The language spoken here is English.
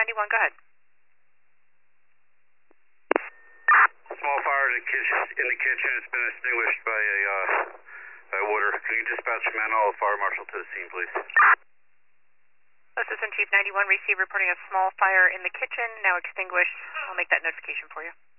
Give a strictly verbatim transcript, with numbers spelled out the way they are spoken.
ninety-one, go ahead. Small fire in the kitchen. In the kitchen, it's been extinguished by a uh, by water. Can you dispatch Manhole Fire Marshal to the scene, please? Assistant Chief ninety-one, receive reporting a small fire in the kitchen, now extinguished. I'll make that notification for you.